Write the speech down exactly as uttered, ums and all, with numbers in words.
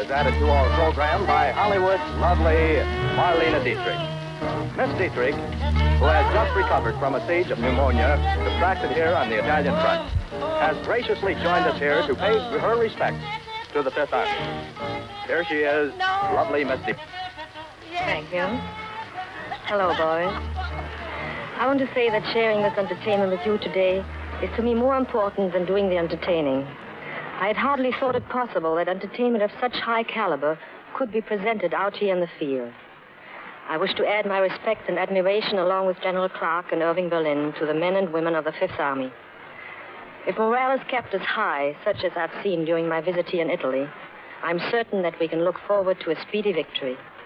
added to our program by Hollywood's lovely Marlene Dietrich. Miss Dietrich, who has just recovered from a siege of pneumonia contracted here on the Italian front, has graciously joined us here to pay her respects to the Fifth Army. Here she is, lovely Miss Dietrich. Thank you. Hello, boys. I want to say that sharing this entertainment with you today is to me more important than doing the entertaining. I had hardly thought it possible that entertainment of such high caliber could be presented out here in the field. I wish to add my respect and admiration along with General Clark and Irving Berlin to the men and women of the Fifth Army. If morale is kept as high, such as I've seen during my visit here in Italy, I'm certain that we can look forward to a speedy victory.